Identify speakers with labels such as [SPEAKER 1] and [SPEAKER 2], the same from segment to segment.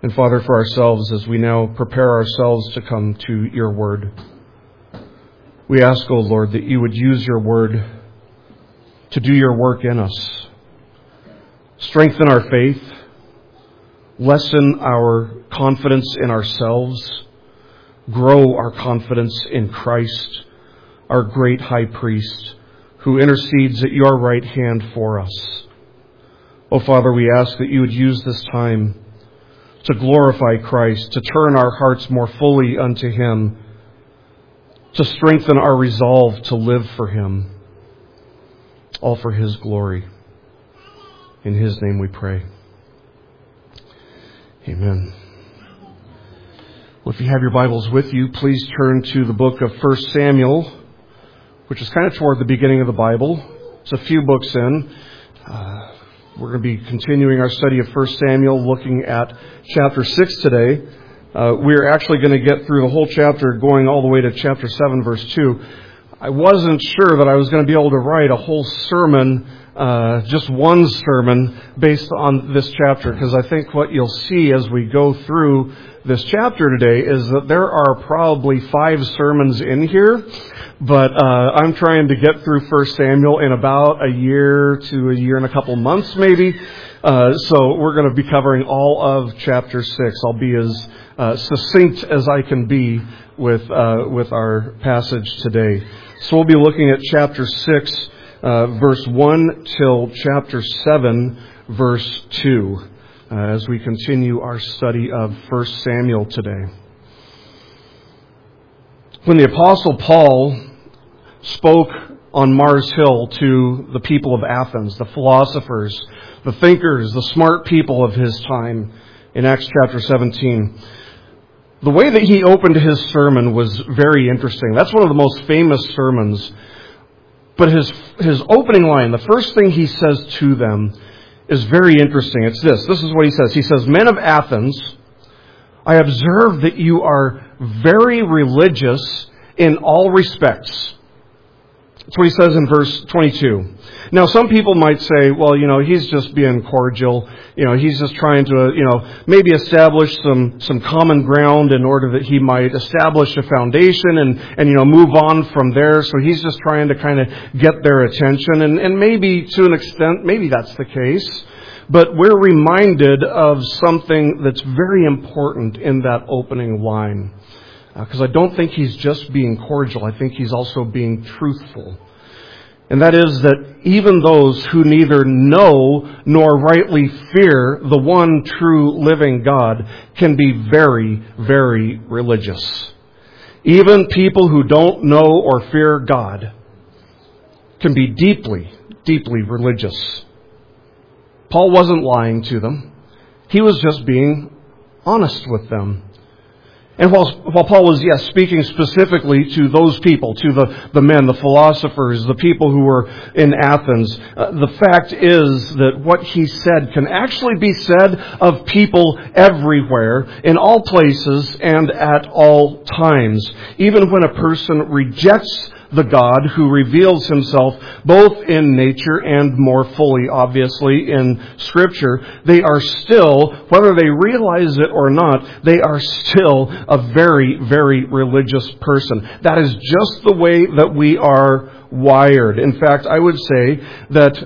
[SPEAKER 1] And Father, for ourselves, as we now prepare ourselves to come to your word, we ask, O Lord, that you would use your word to do your work in us. Strengthen our faith, lessen our confidence in ourselves, grow our confidence in Christ, our great high priest, who intercedes at your right hand for us. O Father, we ask that you would use this time to glorify Christ, to turn our hearts more fully unto him, to strengthen our resolve to live for him, all for his glory. In his name we pray. Amen. Well, if you have your Bibles with you, please turn to the book of 1 Samuel, which is kind of toward the beginning of the Bible. It's a few books in. We're going to be continuing our study of 1 Samuel, looking at chapter 6 today. We're actually going to get through the whole chapter, going all the way to chapter 7, verse 2. I wasn't sure that I was going to be able to write a whole sermon, just one sermon, based on this chapter, because I think what you'll see as we go through this chapter today is that there are probably 5 sermons in here, but I'm trying to get through 1 Samuel in about a year to a year and a couple months, maybe. So we're going to be covering all of chapter 6. I'll be as succinct as I can be with our passage today. So we'll be looking at chapter 6, verse 1 till chapter 7, verse 2, as we continue our study of 1 Samuel today. When the Apostle Paul spoke on Mars Hill to the people of Athens, the philosophers, the thinkers, the smart people of his time, in Acts chapter 17, the way that he opened his sermon was very interesting. That's one of the most famous sermons. But his opening line, the first thing he says to them, is very interesting. It's this. This is what he says. He says, "Men of Athens, I observe that you are very religious in all respects." That's what he says in verse 22. Now, some people might say, well, he's just being cordial. He's just trying to, maybe establish some common ground in order that he might establish a foundation and move on from there. So he's just trying to kind of get their attention. And maybe to an extent, maybe that's the case. But we're reminded of something that's very important in that opening line. Because I don't think he's just being cordial. I think he's also being truthful. And that is that even those who neither know nor rightly fear the one true living God can be very, very religious. Even people who don't know or fear God can be deeply, deeply religious. Paul wasn't lying to them. He was just being honest with them. And while Paul was, speaking specifically to those people, to the men, the philosophers, the people who were in Athens, the fact is that what he said can actually be said of people everywhere, in all places, and at all times. Even when a person rejects the God who reveals himself both in nature and more fully, obviously, in Scripture, they are still, whether they realize it or not, they are still a very, very religious person. That is just the way that we are wired. In fact, I would say that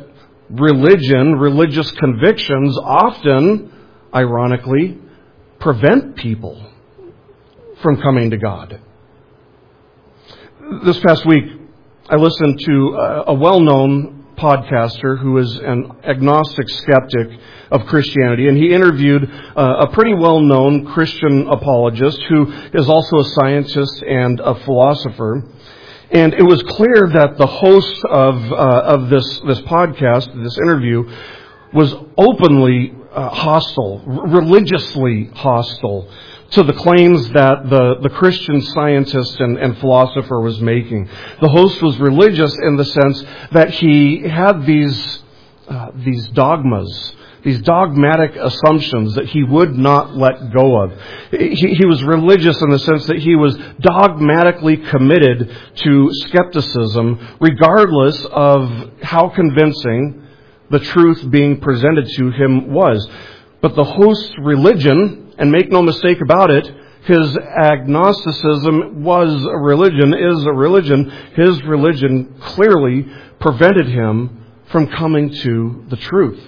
[SPEAKER 1] religious convictions often, ironically, prevent people from coming to God. This past week, I listened to a well-known podcaster who is an agnostic skeptic of Christianity, and he interviewed a pretty well-known Christian apologist who is also a scientist and a philosopher. And it was clear that the host of this podcast, this interview, was openly hostile, religiously hostile to the claims that the Christian scientist and philosopher was making. The host was religious in the sense that he had these dogmas, these dogmatic assumptions that he would not let go of. He was religious in the sense that he was dogmatically committed to skepticism, regardless of how convincing the truth being presented to him was. But the host's religion and make no mistake about it, his agnosticism was a religion, is a religion. His religion clearly prevented him from coming to the truth.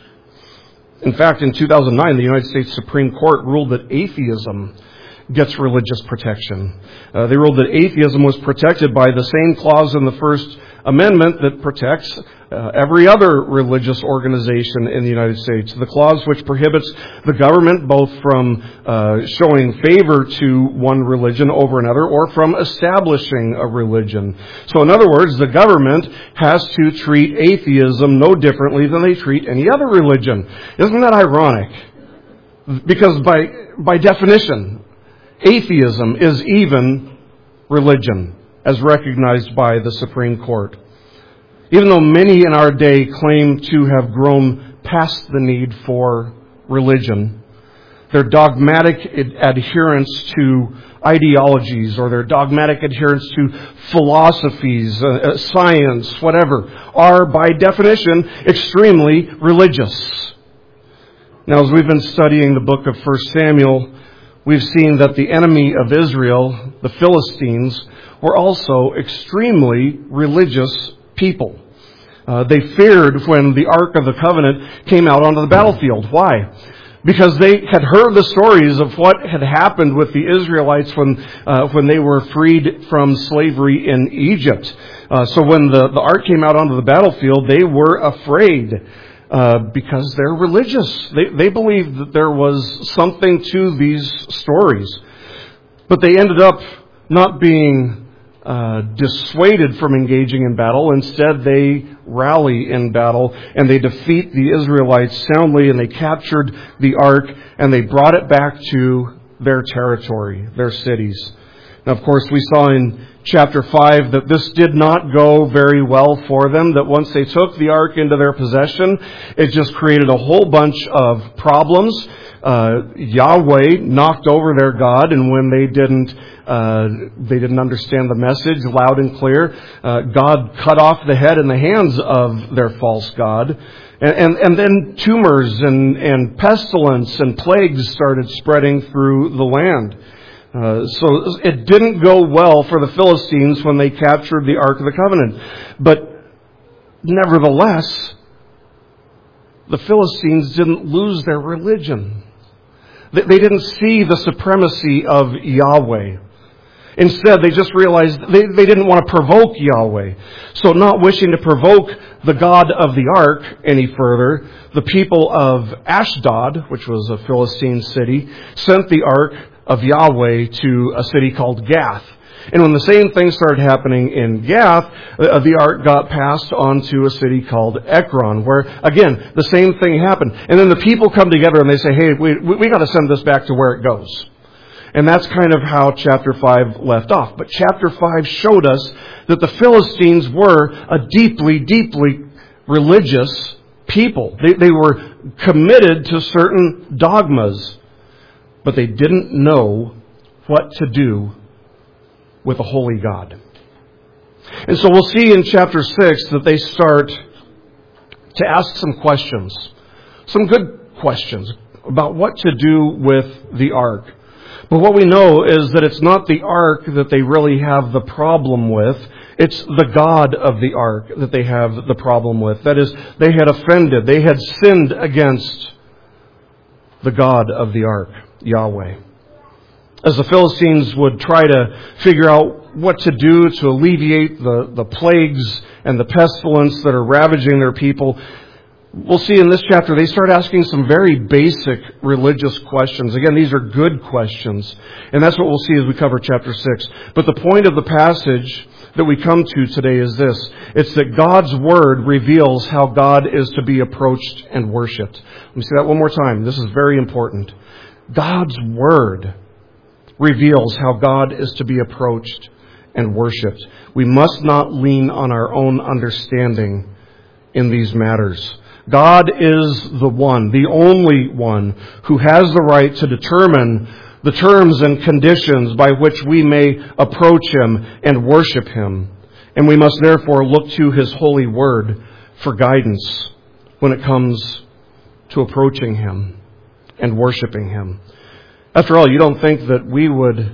[SPEAKER 1] In fact, in 2009, the United States Supreme Court ruled that atheism gets religious protection. They ruled that atheism was protected by the same clause in the First Amendment that protects every other religious organization in the United States. The clause which prohibits the government both from showing favor to one religion over another or from establishing a religion. So in other words, the government has to treat atheism no differently than they treat any other religion. Isn't that ironic? Because by definition, atheism is even religion, as recognized by the Supreme Court. Even though many in our day claim to have grown past the need for religion, their dogmatic adherence to ideologies or their dogmatic adherence to philosophies, science, whatever, are by definition extremely religious. Now, as we've been studying the book of 1 Samuel, we've seen that the enemy of Israel, the Philistines, were also extremely religious people. They feared when the Ark of the Covenant came out onto the battlefield. Why? Because they had heard the stories of what had happened with the Israelites when they were freed from slavery in Egypt. So when the Ark came out onto the battlefield, they were afraid. Because they're religious. They believed that there was something to these stories. But they ended up not being dissuaded from engaging in battle. Instead, they rally in battle and they defeat the Israelites soundly, and they captured the ark and they brought it back to their territory, their cities. Now, of course, we saw in chapter 5 that this did not go very well for them, that once they took the ark into their possession, it just created a whole bunch of problems. Yahweh knocked over their God, and when they didn't understand the message loud and clear, God cut off the head and the hands of their false god. And then tumors and pestilence and plagues started spreading through the land. So it didn't go well for the Philistines when they captured the Ark of the Covenant. But nevertheless, the Philistines didn't lose their religion. They didn't see the supremacy of Yahweh. Instead, they just realized they didn't want to provoke Yahweh. So not wishing to provoke the God of the Ark any further, the people of Ashdod, which was a Philistine city, sent the Ark of Yahweh to a city called Gath. And when the same thing started happening in Gath, the ark got passed on to a city called Ekron, where, again, the same thing happened. And then the people come together and they say, hey, we got to send this back to where it goes. And that's kind of how chapter 5 left off. But chapter 5 showed us that the Philistines were a deeply, deeply religious people. They were committed to certain dogmas, but they didn't know what to do with a holy God. And so we'll see in chapter 6 that they start to ask some questions. Some good questions about what to do with the ark. But what we know is that it's not the ark that they really have the problem with. It's the God of the ark that they have the problem with. That is, they had offended. They had sinned against the God of the ark, Yahweh. As the Philistines would try to figure out what to do to alleviate the plagues and the pestilence that are ravaging their people, we'll see in this chapter they start asking some very basic religious questions. Again, these are good questions. And that's what we'll see as we cover chapter 6. But the point of the passage that we come to today is this. It's that God's Word reveals how God is to be approached and worshipped. Let me say that one more time. This is very important. God's Word reveals how God is to be approached and worshipped. We must not lean on our own understanding in these matters. God is the one, the only one, who has the right to determine the terms and conditions by which we may approach Him and worship Him. And we must therefore look to His holy word for guidance when it comes to approaching Him and worshiping Him. After all, you don't think that we would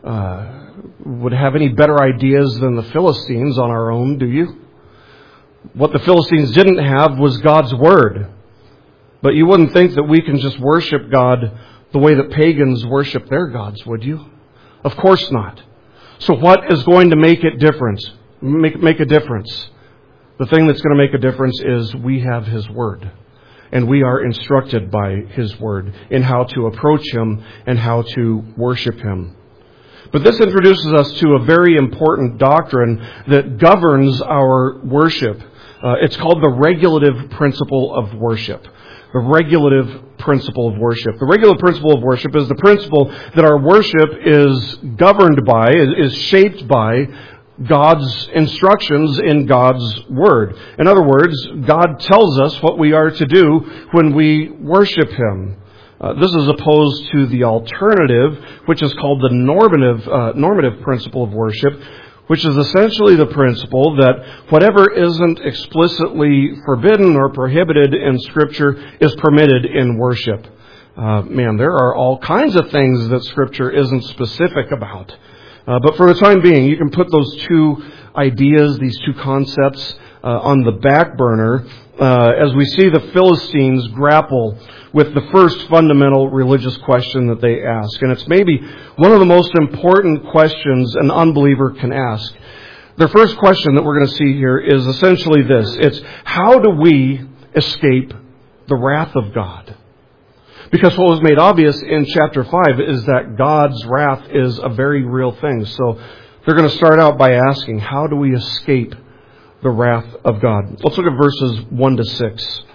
[SPEAKER 1] have any better ideas than the Philistines on our own, do you? What the Philistines didn't have was God's Word. But you wouldn't think that we can just worship God the way that pagans worship their gods, would you? Of course not. So what is going to make it different? Make a difference? The thing that's going to make a difference is we have His Word. And we are instructed by His Word in how to approach Him and how to worship Him. But this introduces us to a very important doctrine that governs our worship. It's called the regulative principle of worship. The regulative principle of worship. The regulative principle of worship is the principle that our worship is governed by, is shaped by God's instructions in God's Word. In other words, God tells us what we are to do when we worship Him. This is opposed to the alternative, which is called the normative principle of worship, which is essentially the principle that whatever isn't explicitly forbidden or prohibited in Scripture is permitted in worship. There are all kinds of things that Scripture isn't specific about. But for the time being, you can put those two ideas, these two concepts, on the back burner as we see the Philistines grapple with the first fundamental religious question that they ask. And it's maybe one of the most important questions an unbeliever can ask. Their first question that we're going to see here is essentially this. It's, how do we escape the wrath of God? Because what was made obvious in chapter 5 is that God's wrath is a very real thing. So they're going to start out by asking, how do we escape the wrath of God? Let's look at verses 1 to 6.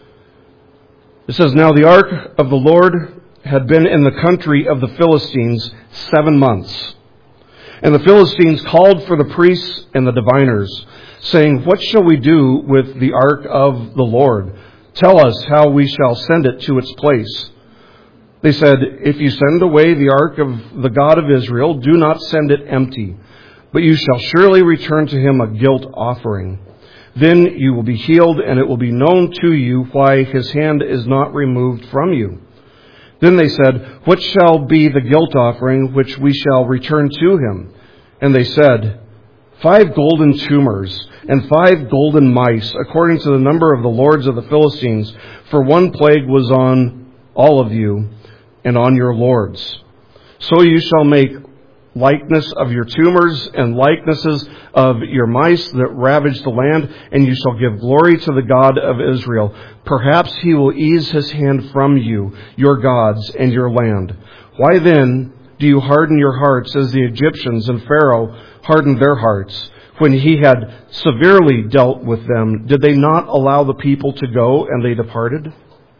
[SPEAKER 1] It says, Now the ark of the Lord had been in the country of the Philistines 7 months. And the Philistines called for the priests and the diviners, saying, What shall we do with the ark of the Lord? Tell us how we shall send it to its place. They said, If you send away the ark of the God of Israel, do not send it empty, but you shall surely return to Him a guilt offering. Then you will be healed, and it will be known to you why His hand is not removed from you. Then they said, What shall be the guilt offering which we shall return to Him? And they said, 5 golden tumors and 5 golden mice, according to the number of the lords of the Philistines, for one plague was on all of you and on your lords. So you shall make likeness of your tumors and likenesses of your mice that ravage the land, and you shall give glory to the God of Israel. Perhaps He will ease His hand from you, your gods, and your land. Why then do you harden your hearts as the Egyptians and Pharaoh hardened their hearts? When he had severely dealt with them, did they not allow the people to go, and they departed?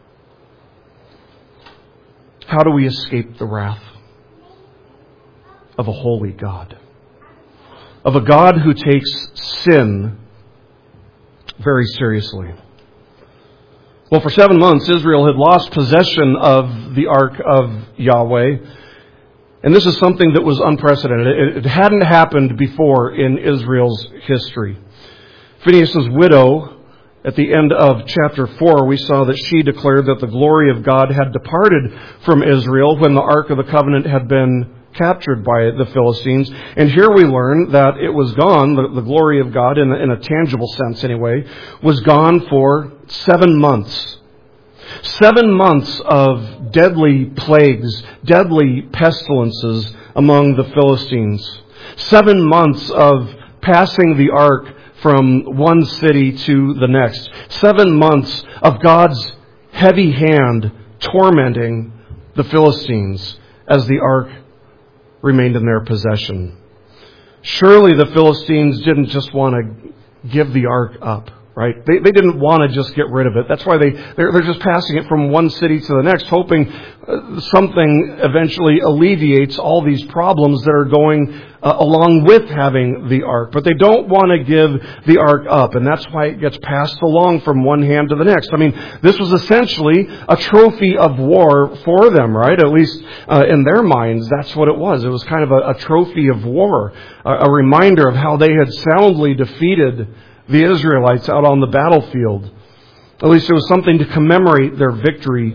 [SPEAKER 1] How do we escape the wrath of a holy God? Of a God who takes sin very seriously. Well, for 7 months, Israel had lost possession of the ark of Yahweh. And this is something that was unprecedented. It hadn't happened before in Israel's history. Phinehas' widow, at the end of chapter 4, we saw that she declared that the glory of God had departed from Israel when the Ark of the Covenant had been captured by the Philistines. And here we learn that it was gone, the glory of God, in a tangible sense anyway, was gone for 7 months. 7 months of deadly plagues, deadly pestilences among the Philistines. 7 months of passing the ark from one city to the next. 7 months of God's heavy hand tormenting the Philistines as the ark remained in their possession. Surely the Philistines didn't just want to give the ark up. Right? They didn't want to just get rid of it. That's why they're just passing it from one city to the next, hoping something eventually alleviates all these problems that are going along with having the ark. But they don't want to give the ark up, and that's why it gets passed along from one hand to the next. I mean, this was essentially a trophy of war for them, right? At least in their minds, that's what it was. It was kind of a trophy of war, a reminder of how they had soundly defeated the Israelites out on the battlefield. At least it was something to commemorate their victory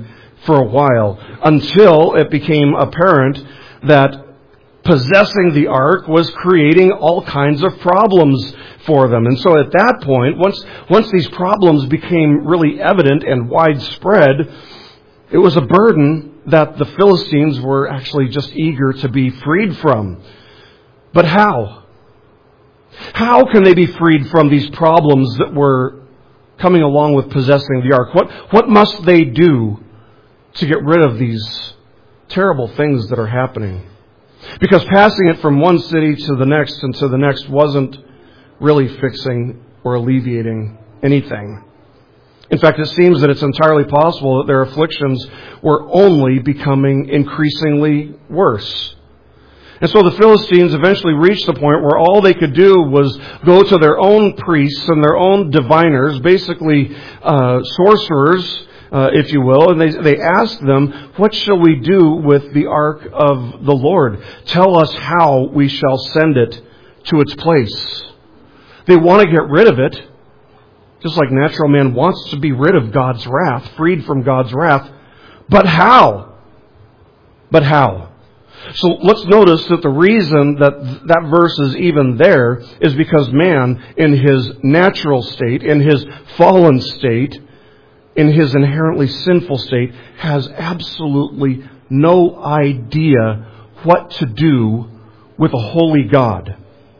[SPEAKER 1] for a while, until it became apparent that possessing the ark was creating all kinds of problems for them. And so at that point, once these problems became really evident and widespread, it was a burden that the Philistines were actually just eager to be freed from. But how? How can they be freed from these problems that were coming along with possessing the ark? What must they do to get rid of these terrible things that are happening? Because passing it from one city to the next and to the next wasn't really fixing or alleviating anything. In fact, it seems that it's entirely possible that their afflictions were only becoming increasingly worse. And so the Philistines eventually reached the point where all they could do was go to their own priests and their own diviners, basically sorcerers, if you will, and they asked them, "What shall we do with the ark of the Lord? Tell us how we shall send it to its place." They want to get rid of it, just like natural man wants to be rid of God's wrath, freed from God's wrath. But how? But how? So let's notice that the reason that verse is even there is because man, in his natural state, in his fallen state, in his inherently sinful state, has absolutely no idea what to do with a holy God.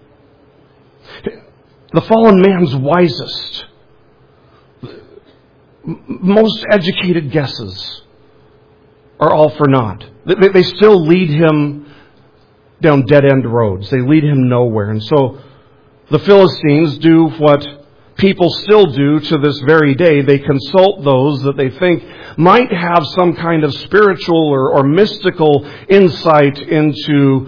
[SPEAKER 1] The fallen man's wisest, most educated guesses are all for naught. They still lead him down dead-end roads. They lead him nowhere. And so the Philistines do what people still do to this very day. They consult those that they think might have some kind of spiritual or mystical insight into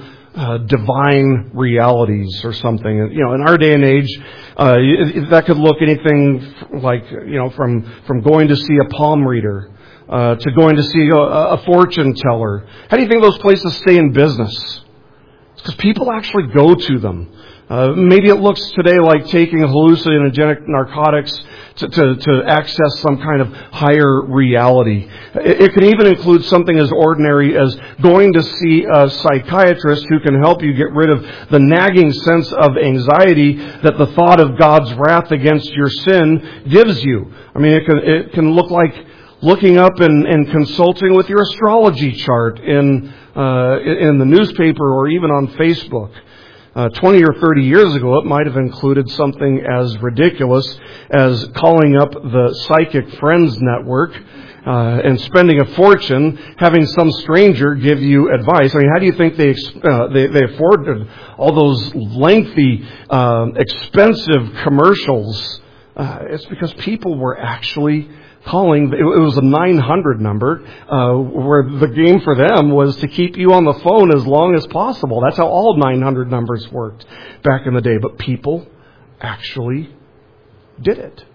[SPEAKER 1] divine realities or something. You know, in our day and age, that could look anything like, from going to see a palm reader to going to see a fortune teller. How do you think those places stay in business? It's because people actually go to them. Maybe it looks today like taking hallucinogenic narcotics to access some kind of higher reality. It can even include something as ordinary as going to see a psychiatrist who can help you get rid of the nagging sense of anxiety that the thought of God's wrath against your sin gives you. I mean, it can look like looking up and consulting with your astrology chart in the newspaper or even on Facebook. 20 or 30 years ago, it might have included something as ridiculous as calling up the Psychic Friends Network and spending a fortune having some stranger give you advice. I mean, how do you think they afforded all those lengthy, expensive commercials? It's because people were actually calling. It was a 900 number, where the game for them was to keep you on the phone as long as possible. That's how all 900 numbers worked back in the day. But people actually did it.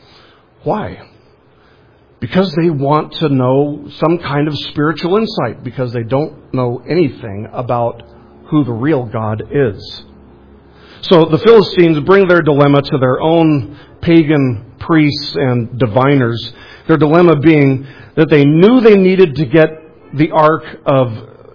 [SPEAKER 1] Why? Because they want to know some kind of spiritual insight, because they don't know anything about who the real God is. So the Philistines bring their dilemma to their own pagan priests and diviners. Their dilemma being that they knew they needed to get the ark of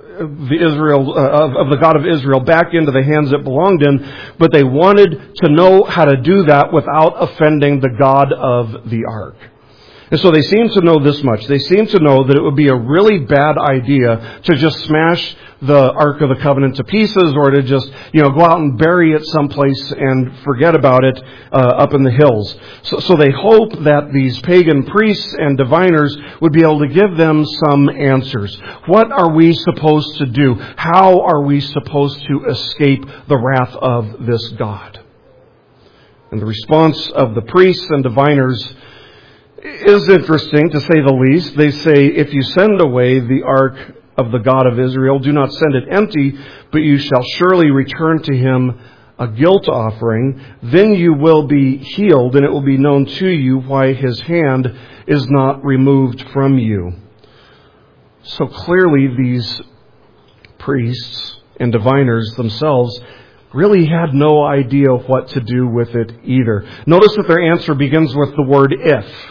[SPEAKER 1] the God of Israel back into the hands it belonged in, but they wanted to know how to do that without offending the God of the ark. And so they seem to know this much. They seem to know that it would be a really bad idea to just smash the Ark of the Covenant to pieces, or to just, go out and bury it someplace and forget about it up in the hills. So they hope that these pagan priests and diviners would be able to give them some answers. What are we supposed to do? How are we supposed to escape the wrath of this God? And the response of the priests and diviners is interesting, to say the least. They say, if you send away the ark of the God of Israel, do not send it empty, but you shall surely return to him a guilt offering. Then you will be healed, and it will be known to you why his hand is not removed from you. So clearly these priests and diviners themselves really had no idea what to do with it either. Notice that their answer begins with the word if.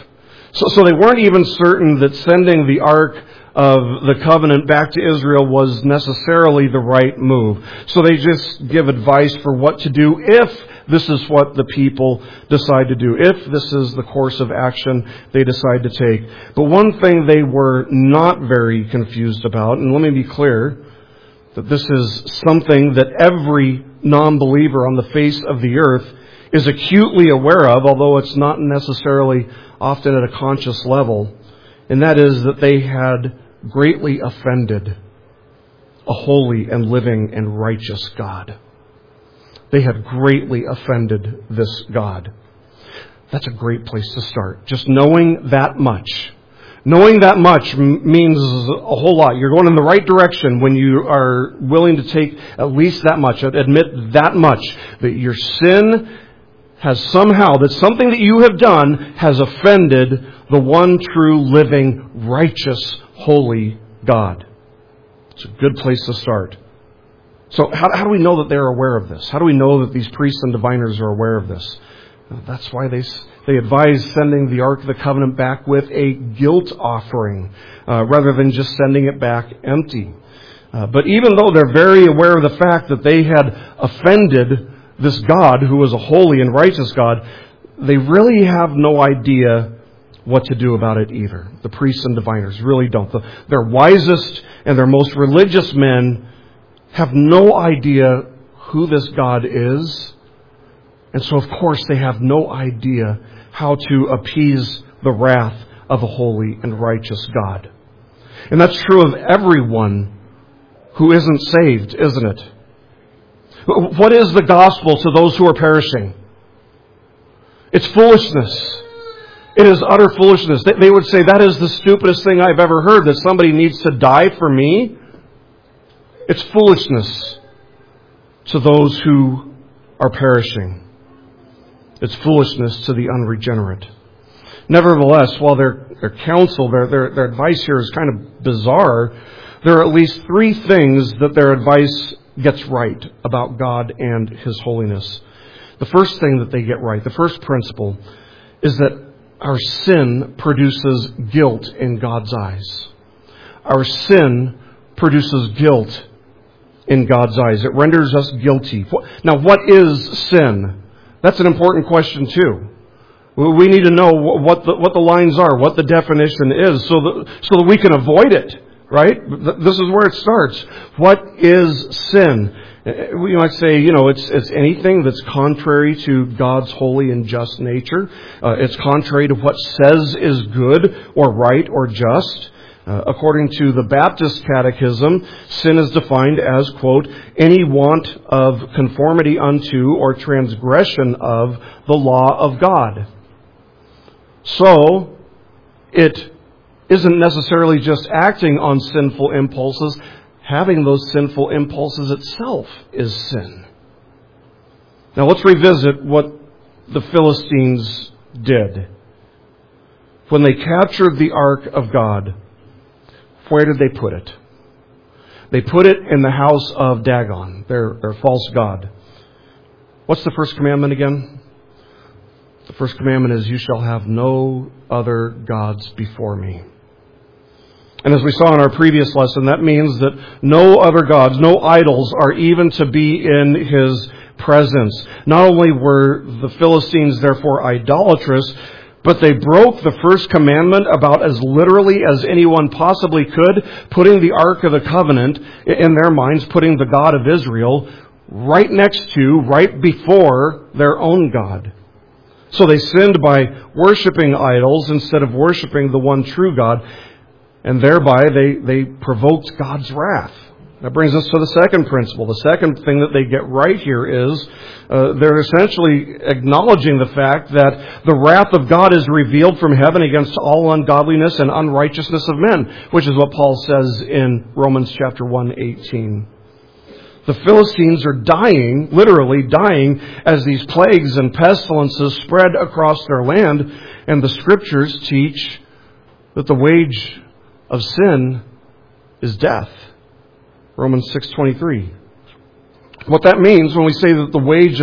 [SPEAKER 1] So they weren't even certain that sending the Ark of the Covenant back to Israel was necessarily the right move. So they just give advice for what to do if this is what the people decide to do, if this is the course of action they decide to take. But one thing they were not very confused about, and let me be clear, that this is something that every non-believer on the face of the earth is acutely aware of, although it's not necessarily often at a conscious level, and that is that they had greatly offended a holy and living and righteous God. They had greatly offended this God. That's a great place to start. Just knowing that much. Knowing that much means a whole lot. You're going in the right direction when you are willing to take at least that much, admit that much, that your sin has somehow, that something that you have done has offended the one true, living, righteous, holy God. It's a good place to start. So how do we know that they're aware of this? How do we know that these priests and diviners are aware of this? That's why they advise sending the Ark of the Covenant back with a guilt offering, rather than just sending it back empty. But even though they're very aware of the fact that they had offended this God, who was a holy and righteous God, they really have no idea what to do about it either. The priests and diviners really don't. Their wisest and their most religious men have no idea who this God is. And so, of course, they have no idea how to appease the wrath of a holy and righteous God. And that's true of everyone who isn't saved, isn't it? What is the gospel to those who are perishing? It's foolishness. It is utter foolishness. They would say, that is the stupidest thing I've ever heard, that somebody needs to die for me. It's foolishness to those who are perishing. It's foolishness to the unregenerate. Nevertheless, while their counsel, their advice here is kind of bizarre, there are at least three things that their advice gets right about God and His holiness. The first thing that they get right, the first principle, is that our sin produces guilt in God's eyes. Our sin produces guilt in God's eyes. It renders us guilty. Now, what is sin? That's an important question too. We need to know what the lines are, what the definition is, so that we can avoid it, right? This is where it starts. What is sin? We might say, it's anything that's contrary to God's holy and just nature. It's contrary to what says is good or right or just. According to the Baptist Catechism, sin is defined as, quote, any want of conformity unto or transgression of the law of God. So, it isn't necessarily just acting on sinful impulses. Having those sinful impulses itself is sin. Now let's revisit what the Philistines did. When they captured the Ark of God, where did they put it? They put it in the house of Dagon, their false god. What's the first commandment again? The first commandment is, you shall have no other gods before me. And as we saw in our previous lesson, that means that no other gods, no idols are even to be in His presence. Not only were the Philistines therefore idolatrous, but they broke the first commandment about as literally as anyone possibly could, putting the Ark of the Covenant, in their minds, putting the God of Israel right next to, right before their own God. So they sinned by worshiping idols instead of worshiping the one true God. And thereby they provoked God's wrath. That brings us to the second principle. The second thing that they get right here is they're essentially acknowledging the fact that the wrath of God is revealed from heaven against all ungodliness and unrighteousness of men, which is what Paul says in Romans chapter 1:18. The Philistines are dying, literally dying, as these plagues and pestilences spread across their land, and the Scriptures teach that the wage of sin is death. Romans 6:23. What that means when we say that the wage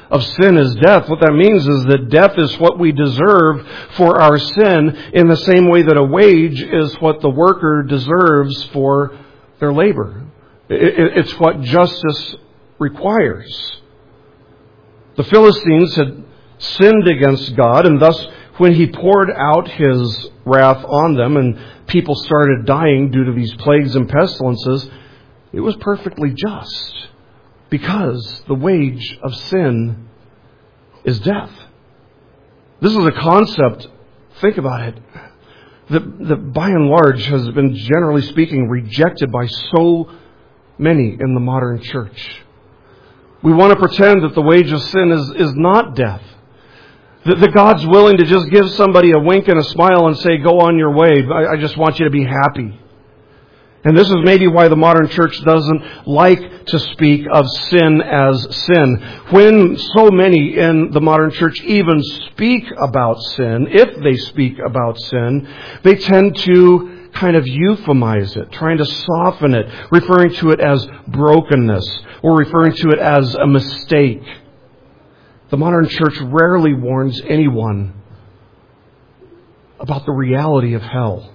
[SPEAKER 1] of sin is death, what that means is that death is what we deserve for our sin, in the same way that a wage is what the worker deserves for their labor. It's what justice requires. The Philistines had sinned against God, and thus when He poured out His wrath on them and people started dying due to these plagues and pestilences, it was perfectly just, because the wage of sin is death. This is a concept, think about it, that by and large has been, generally speaking, rejected by so many in the modern church. We want to pretend that the wage of sin is not death. That God's willing to just give somebody a wink and a smile and say, go on your way. I just want you to be happy. And this is maybe why the modern church doesn't like to speak of sin as sin. When so many in the modern church even speak about sin, if they speak about sin, they tend to kind of euphemize it, trying to soften it, referring to it as brokenness, or referring to it as a mistake. The modern church rarely warns anyone about the reality of hell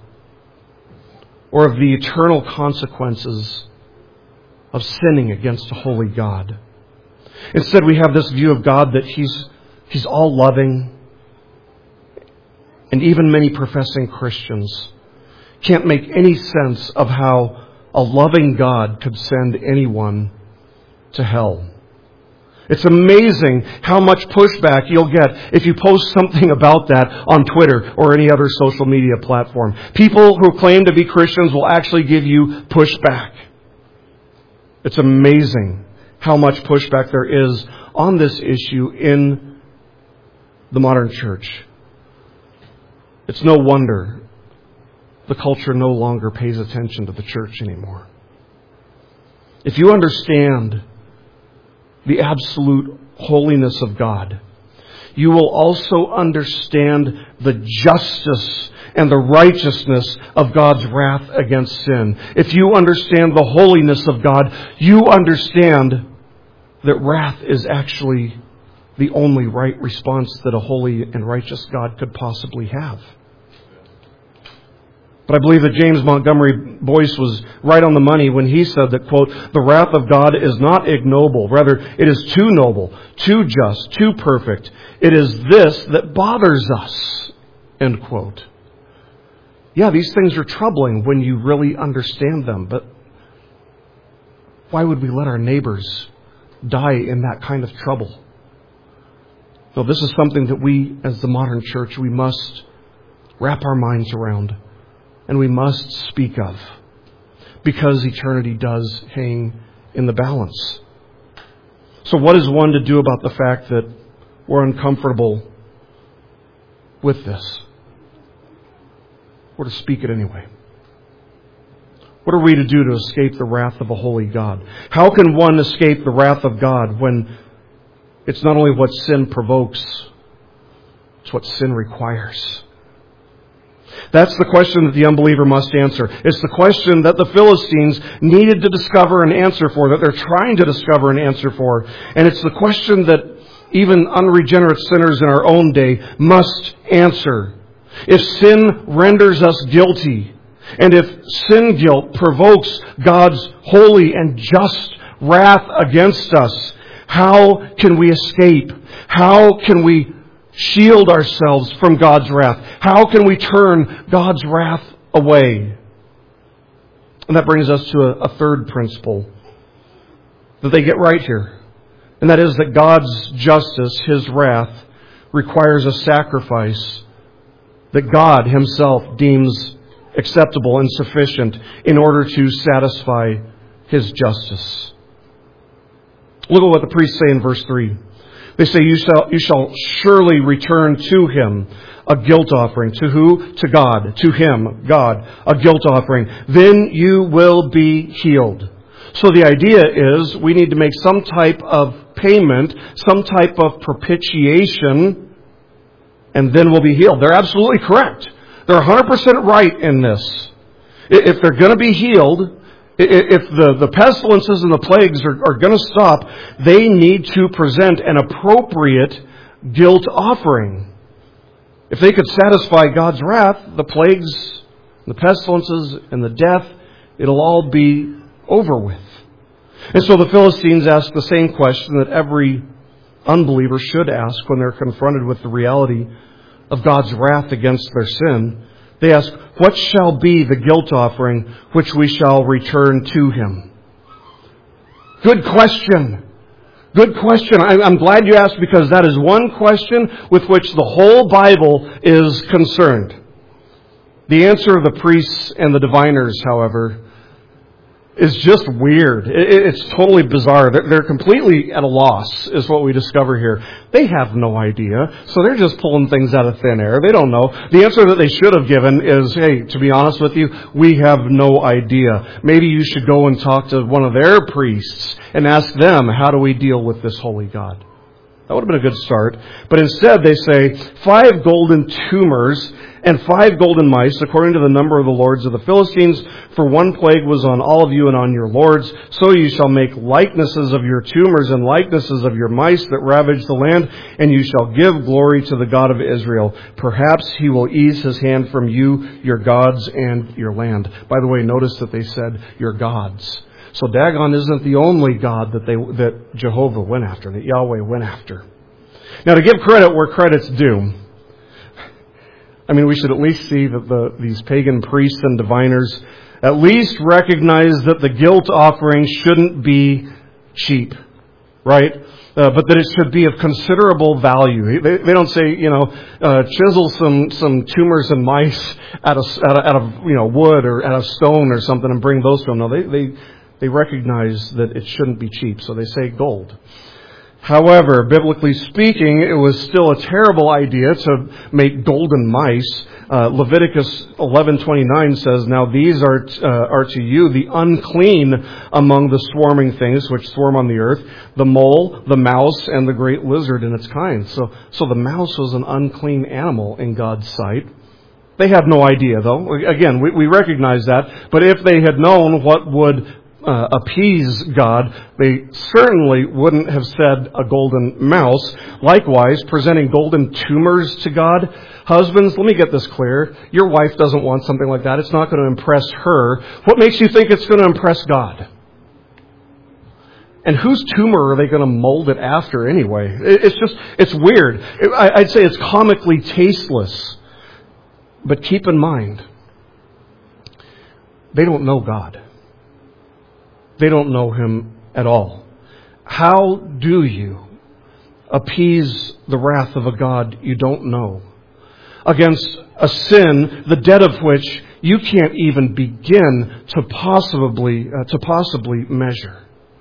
[SPEAKER 1] or of the eternal consequences of sinning against a holy God. Instead, we have this view of God that He's all loving, and even many professing Christians can't make any sense of how a loving God could send anyone to hell. It's amazing how much pushback you'll get if you post something about that on Twitter or any other social media platform. People who claim to be Christians will actually give you pushback. It's amazing how much pushback there is on this issue in the modern church. It's no wonder the culture no longer pays attention to the church anymore. If you understand the absolute holiness of God, you will also understand the justice and the righteousness of God's wrath against sin. If you understand the holiness of God, you understand that wrath is actually the only right response that a holy and righteous God could possibly have. But I believe that James Montgomery Boyce was right on the money when he said that, quote, the wrath of God is not ignoble. Rather, it is too noble, too just, too perfect. It is this that bothers us, end quote. Yeah, these things are troubling when you really understand them, but why would we let our neighbors die in that kind of trouble? No, this is something that we, as the modern church, we must wrap our minds around. And we must speak of, because eternity does hang in the balance. So what is one to do about the fact that we're uncomfortable with this? Or to speak it anyway? What are we to do to escape the wrath of a holy God? How can one escape the wrath of God when it's not only what sin provokes, it's what sin requires? That's the question that the unbeliever must answer. It's the question that the Philistines needed to discover an answer for, that they're trying to discover an answer for. And it's the question that even unregenerate sinners in our own day must answer. If sin renders us guilty, and if sin guilt provokes God's holy and just wrath against us, how can we escape? How can we shield ourselves from God's wrath? How can we turn God's wrath away? And that brings us to a third principle that they get right here. And that is that God's justice, His wrath, requires a sacrifice that God Himself deems acceptable and sufficient in order to satisfy His justice. Look at what the priests say in verse 3. They say, you shall surely return to Him a guilt offering. To who? To God. To Him, God, a guilt offering. Then you will be healed. So the idea is we need to make some type of payment, some type of propitiation, and then we'll be healed. They're absolutely correct. They're 100% right in this. If they're going to be healed, If the pestilences and the plagues are going to stop, they need to present an appropriate guilt offering. If they could satisfy God's wrath, the plagues, the pestilences, and the death, it'll all be over with. And so the Philistines ask the same question that every unbeliever should ask when they're confronted with the reality of God's wrath against their sin. They ask, what shall be the guilt offering which we shall return to Him? Good question. Good question. I'm glad you asked, because that is one question with which the whole Bible is concerned. The answer of the priests and the diviners, however, is just weird. It's totally bizarre. They're completely at a loss, is what we discover here. They have no idea, so they're just pulling things out of thin air. They don't know. The answer that they should have given is, hey, to be honest with you, we have no idea. Maybe you should go and talk to one of their priests and ask them, how do we deal with this holy God? That would have been a good start. But instead they say, 5 golden tumors and 5 golden mice, according to the number of the lords of the Philistines, for 1 plague was on all of you and on your lords. So you shall make likenesses of your tumors and likenesses of your mice that ravage the land, and you shall give glory to the God of Israel. Perhaps He will ease His hand from you, your gods, and your land. By the way, notice that they said your gods. So Dagon isn't the only God that Jehovah went after, that Yahweh went after. Now, to give credit where credit's due, I mean, we should at least see that these pagan priests and diviners at least recognize that the guilt offering shouldn't be cheap, right? But that it should be of considerable value. They don't say, chisel some tumors and mice out of wood or out of stone or something and bring those to them. No, they recognize that it shouldn't be cheap, so they say gold. However, biblically speaking, it was still a terrible idea to make golden mice. Leviticus 11:29 says, "Now these are to you the unclean among the swarming things which swarm on the earth, the mole, the mouse, and the great lizard in its kind." So the mouse was an unclean animal in God's sight. They had no idea, though. Again, we recognize that. But if they had known what would appease God, they certainly wouldn't have said a golden mouse. Likewise, presenting golden tumors to God. Husbands, let me get this clear. Your wife doesn't want something like that. It's not going to impress her. What makes you think it's going to impress God? And whose tumor are they going to mold it after anyway? It's weird. I'd say it's comically tasteless. But keep in mind, they don't know God. They don't know Him at all. How do you appease the wrath of a God you don't know against a sin, the debt of which you can't even begin to possibly measure?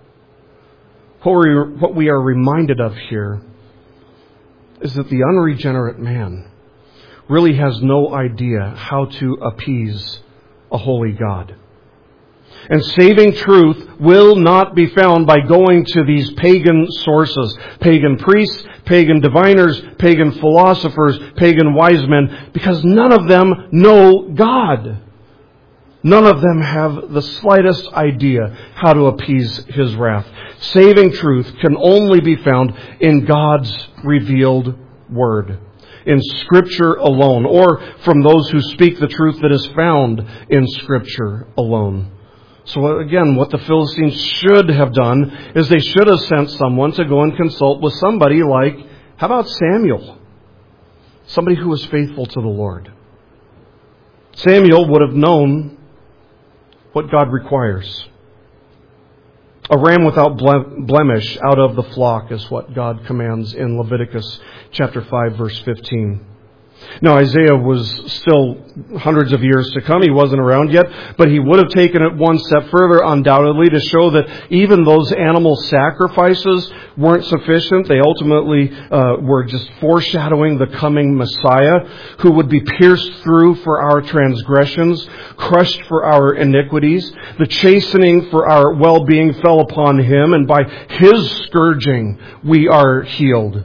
[SPEAKER 1] What we are reminded of here is that the unregenerate man really has no idea how to appease a holy God. And saving truth will not be found by going to these pagan sources, pagan priests, pagan diviners, pagan philosophers, pagan wise men, because none of them know God. None of them have the slightest idea how to appease His wrath. Saving truth can only be found in God's revealed Word, in Scripture alone, or from those who speak the truth that is found in Scripture alone. So again, what the Philistines should have done is they should have sent someone to go and consult with somebody like, how about Samuel? Somebody who was faithful to the Lord. Samuel would have known what God requires. A ram without blemish out of the flock is what God commands in Leviticus chapter 5, verse 15. Now, Isaiah was still hundreds of years to come. He wasn't around yet, but he would have taken it one step further, undoubtedly, to show that even those animal sacrifices weren't sufficient. They ultimately were just foreshadowing the coming Messiah, who would be pierced through for our transgressions, crushed for our iniquities. The chastening for our well-being fell upon Him, and by His scourging we are healed.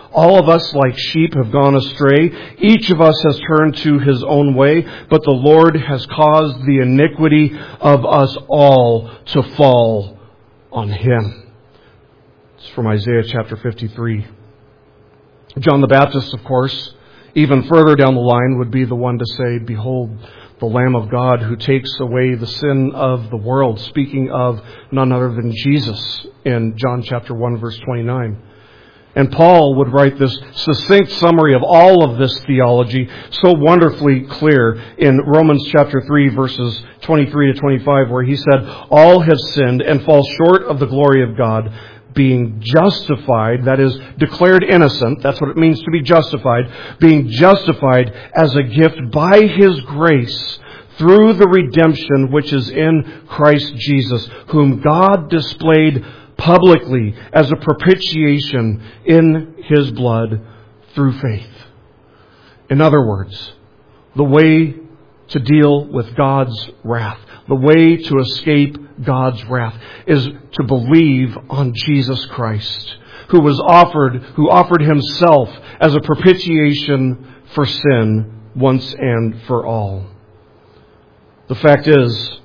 [SPEAKER 1] All of us, like sheep, have gone astray. Each of us has turned to his own way, but the Lord has caused the iniquity of us all to fall on him. It's from Isaiah chapter 53. John the Baptist, of course, even further down the line, would be the one to say, "Behold, the Lamb of God who takes away the sin of the world," speaking of none other than Jesus in John chapter 1, verse 29. And Paul would write this succinct summary of all of this theology, so wonderfully clear, in Romans chapter 3, verses 23 to 25, where he said, "All have sinned and fall short of the glory of God, being justified," that is, declared innocent, that's what it means to be justified, "being justified as a gift by his grace through the redemption which is in Christ Jesus, whom God displayed publicly as a propitiation in his blood through faith." In other words, the way to deal with God's wrath, the way to escape God's wrath, is to believe on Jesus Christ, who offered himself as a propitiation for sin once and for all. The fact is,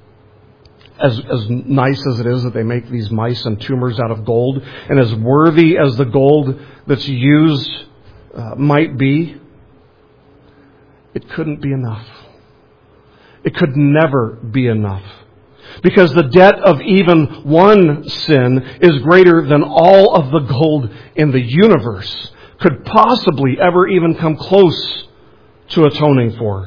[SPEAKER 1] as nice as it is that they make these mice and tumors out of gold, and as worthy as the gold that's used might be, it couldn't be enough. It could never be enough. Because the debt of even one sin is greater than all of the gold in the universe could possibly ever even come close to atoning for.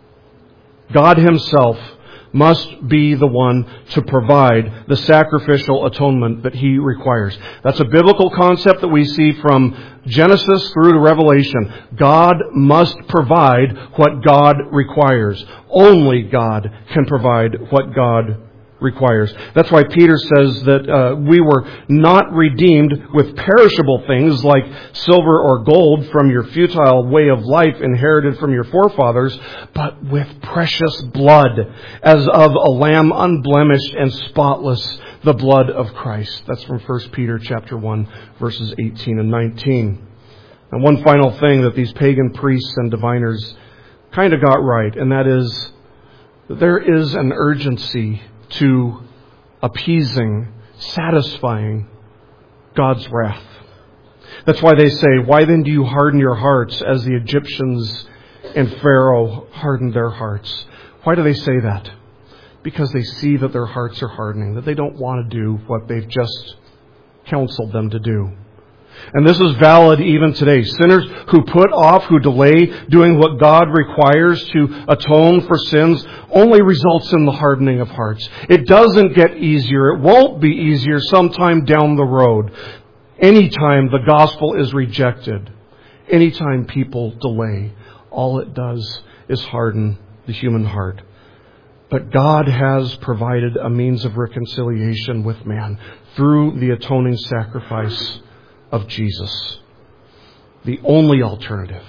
[SPEAKER 1] God himself must be the one to provide the sacrificial atonement that he requires. That's a biblical concept that we see from Genesis through to Revelation. God must provide what God requires. Only God can provide what God requires. That's why Peter says that we were not redeemed with perishable things like silver or gold from your futile way of life inherited from your forefathers, but with precious blood, as of a lamb unblemished and spotless, the blood of Christ. That's from 1 Peter chapter 1, verses 18 and 19. And one final thing that these pagan priests and diviners kind of got right, and that is that there is an urgency to appeasing, satisfying God's wrath. That's why they say, "Why then do you harden your hearts as the Egyptians and Pharaoh hardened their hearts?" Why do they say that? Because they see that their hearts are hardening, that they don't want to do what they've just counseled them to do. And this is valid even today. Sinners who put off, who delay doing what God requires to atone for sins only results in the hardening of hearts. It doesn't get easier. It won't be easier sometime down the road. Anytime the gospel is rejected, anytime people delay, all it does is harden the human heart. But God has provided a means of reconciliation with man through the atoning sacrifice of Jesus. The only alternative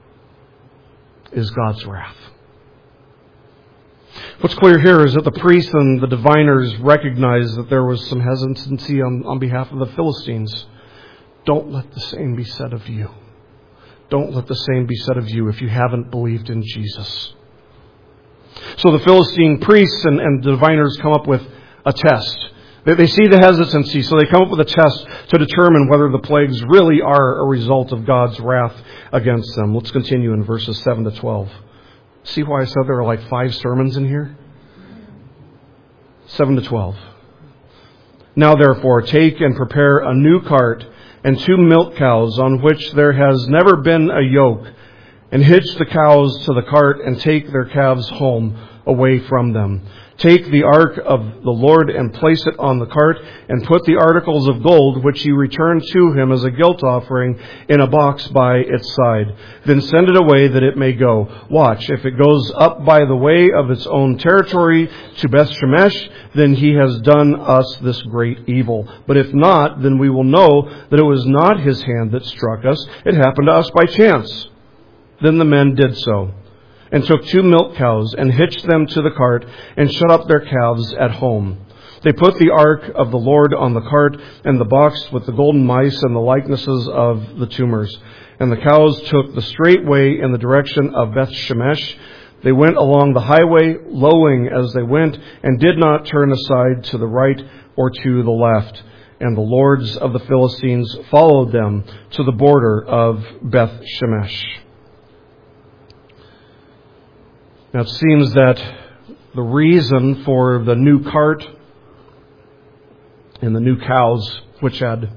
[SPEAKER 1] is God's wrath. What's clear here is that the priests and the diviners recognized that there was some hesitancy on behalf of the Philistines. Don't let the same be said of you. Don't let the same be said of you if you haven't believed in Jesus. So the Philistine priests and diviners come up with a test. They see the hesitancy, so they come up with a test to determine whether the plagues really are a result of God's wrath against them. Let's continue in verses 7 to 12. See why I said there are like 5 sermons in here? 7 to 12. "Now therefore, take and prepare a new cart and 2 milk cows on which there has never been a yoke, and hitch the cows to the cart and take their calves home away from them. Take the ark of the Lord and place it on the cart, and put the articles of gold which you returned to him as a guilt offering in a box by its side. Then send it away that it may go. Watch, if it goes up by the way of its own territory to Beth Shemesh, then he has done us this great evil. But if not, then we will know that it was not his hand that struck us. It happened to us by chance." Then the men did so, and took 2 milk cows, and hitched them to the cart, and shut up their calves at home. They put the ark of the Lord on the cart, and the box with the golden mice and the likenesses of the tumors. And the cows took the straight way in the direction of Beth Shemesh. They went along the highway, lowing as they went, and did not turn aside to the right or to the left. And the lords of the Philistines followed them to the border of Beth Shemesh. Now it seems that the reason for the new cart and the new cows, which had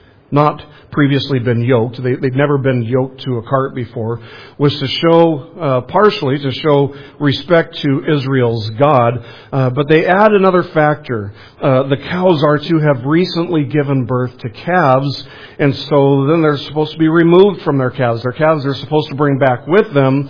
[SPEAKER 1] not previously been yoked, they'd never been yoked to a cart before, was to show, partially to show respect to Israel's God. But they add another factor. The cows are to have recently given birth to calves, and so then they're supposed to be removed from their calves. Their calves they're supposed to bring back with them.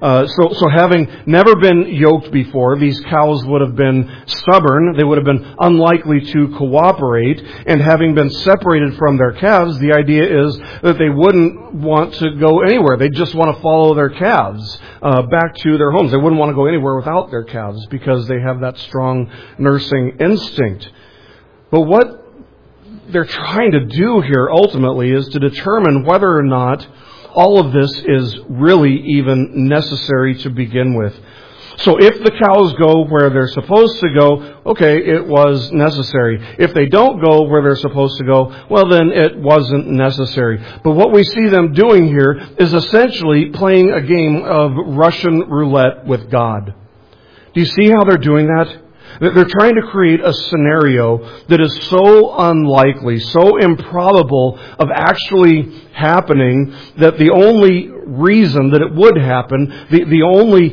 [SPEAKER 1] So having never been yoked before, these cows would have been stubborn. They would have been unlikely to cooperate. And having been separated from their calves, the idea is that they wouldn't want to go anywhere. They just want to follow their calves back to their homes. They wouldn't want to go anywhere without their calves because they have that strong nursing instinct. But what they're trying to do here ultimately is to determine whether or not all of this is really even necessary to begin with. So if the cows go where they're supposed to go, okay, it was necessary. If they don't go where they're supposed to go, well then it wasn't necessary. But what we see them doing here is essentially playing a game of Russian roulette with God. Do you see how they're doing that? They're trying to create a scenario that is so unlikely, so improbable of actually happening, that the only reason that it would happen, the only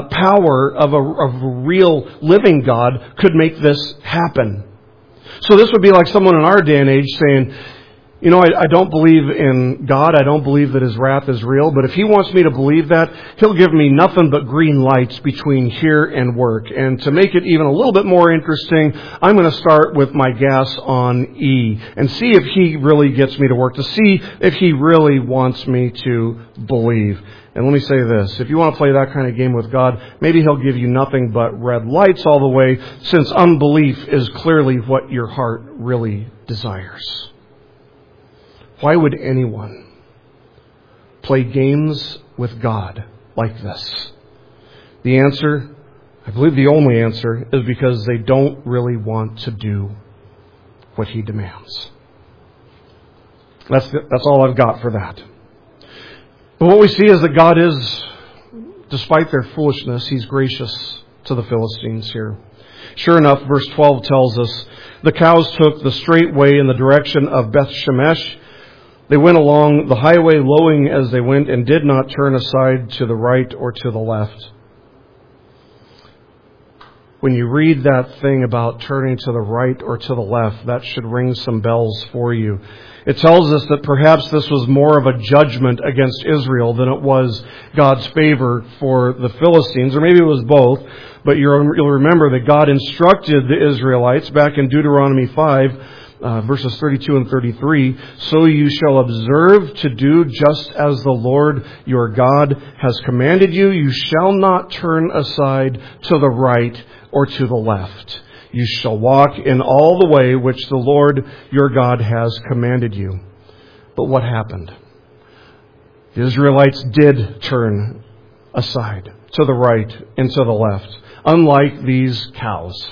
[SPEAKER 1] power of a real living God could make this happen. So this would be like someone in our day and age saying, you know, I don't believe in God. I don't believe that His wrath is real. But if He wants me to believe that, He'll give me nothing but green lights between here and work. And to make it even a little bit more interesting, I'm going to start with my gas on E and see if He really gets me to work, to see if He really wants me to believe. And let me say this, if you want to play that kind of game with God, maybe He'll give you nothing but red lights all the way, since unbelief is clearly what your heart really desires. Why would anyone play games with God like this? The answer, I believe the only answer, is because they don't really want to do what He demands. That's all I've got for that. But what we see is that God is, despite their foolishness, He's gracious to the Philistines here. Sure enough, verse 12 tells us, the cows took the straight way in the direction of Beth Shemesh. They went along the highway, lowing as they went, and did not turn aside to the right or to the left. When you read that thing about turning to the right or to the left, that should ring some bells for you. It tells us that perhaps this was more of a judgment against Israel than it was God's favor for the Philistines, or maybe it was both. But you'll remember that God instructed the Israelites back in Deuteronomy 5, verses 32 and 33, so you shall observe to do just as the Lord your God has commanded you. You shall not turn aside to the right or to the left. You shall walk in all the way which the Lord your God has commanded you. But what happened? The Israelites did turn aside to the right and to the left, unlike these cows.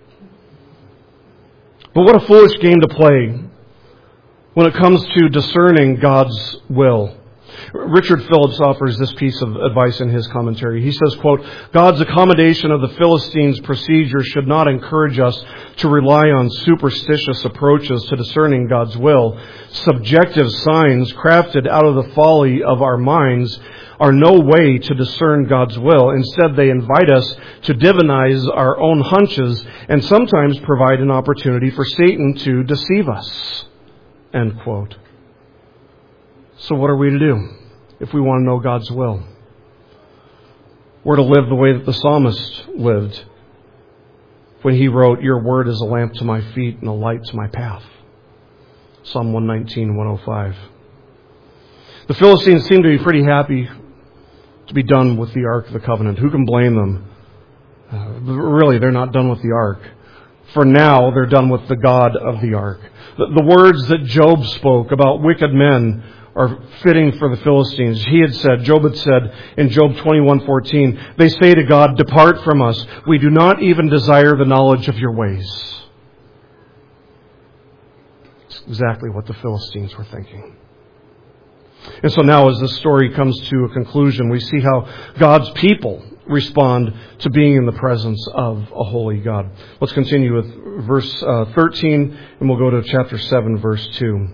[SPEAKER 1] But what a foolish game to play when it comes to discerning God's will. Richard Phillips offers this piece of advice in his commentary. He says, quote, God's accommodation of the Philistines' procedure should not encourage us to rely on superstitious approaches to discerning God's will. Subjective signs crafted out of the folly of our minds are no way to discern God's will. Instead, they invite us to divinize our own hunches and sometimes provide an opportunity for Satan to deceive us. End quote. So what are we to do if we want to know God's will? We're to live the way that the psalmist lived when he wrote, your word is a lamp to my feet and a light to my path. Psalm 119, 105. The Philistines seem to be pretty happy to be done with the Ark of the Covenant. Who can blame them? Really, they're not done with the Ark. For now, they're done with the God of the ark. The words that Job spoke about wicked men are fitting for the Philistines. Job had said in Job 21:14, they say to God, depart from us. We do not even desire the knowledge of your ways. It's exactly what the Philistines were thinking. And so now as this story comes to a conclusion, we see how God's people respond to being in the presence of a holy God. Let's continue with verse 13, and we'll go to chapter 7, verse 2.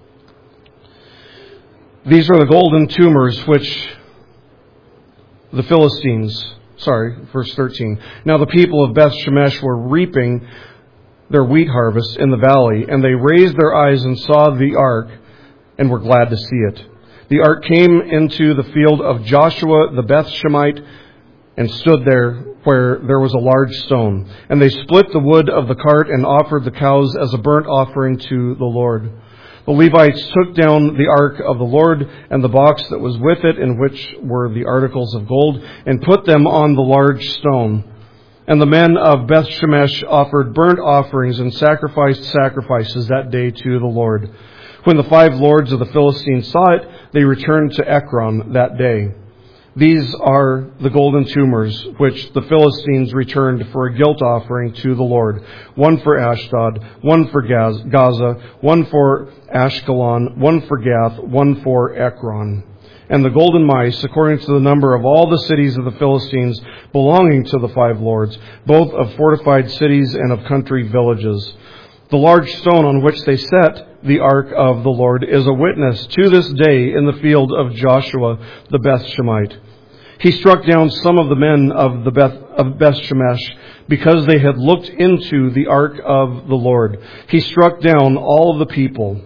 [SPEAKER 1] These are the golden tumors which the Philistines, verse 13. Now the people of Beth Shemesh were reaping their wheat harvest in the valley, and they raised their eyes and saw the ark, and were glad to see it. The ark came into the field of Joshua the Beth Shemite, and stood there where there was a large stone. And they split the wood of the cart and offered the cows as a burnt offering to the Lord. The Levites took down the ark of the Lord and the box that was with it, in which were the articles of gold, and put them on the large stone. And the men of Beth Shemesh offered burnt offerings and sacrificed sacrifices that day to the Lord. When the 5 lords of the Philistines saw it, they returned to Ekron that day. These are the golden tumors which the Philistines returned for a guilt offering to the Lord. 1 for Ashdod, 1 for Gaza, 1 for Ashkelon, 1 for Gath, 1 for Ekron. And the golden mice, according to the number of all the cities of the Philistines belonging to the 5 lords, both of fortified cities and of country villages. The large stone on which they set the ark of the Lord is a witness to this day in the field of Joshua the Beth Shemite. He struck down some of the men of Beth Shemesh because they had looked into the ark of the Lord. He struck down all the people,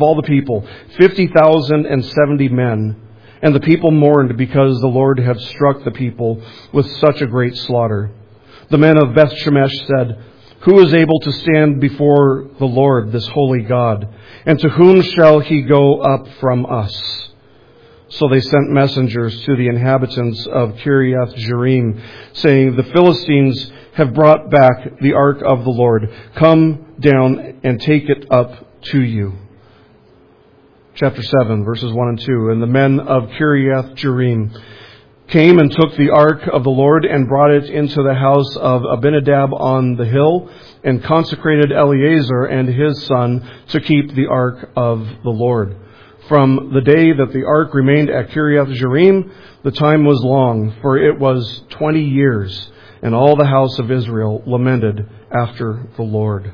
[SPEAKER 1] 50,070 men. And the people mourned because the Lord had struck the people with such a great slaughter. The men of Beth Shemesh said, who is able to stand before the Lord, this holy God? And to whom shall he go up from us? So they sent messengers to the inhabitants of Kiriath Jearim, saying, the Philistines have brought back the ark of the Lord. Come down and take it up to you. Chapter 7, verses 1 and 2. And the men of Kiriath Jearim came and took the ark of the Lord and brought it into the house of Abinadab on the hill, and consecrated Eleazar and his son to keep the ark of the Lord. From the day that the ark remained at Kiriath Jearim, the time was long, for it was 20 years, and all the house of Israel lamented after the Lord.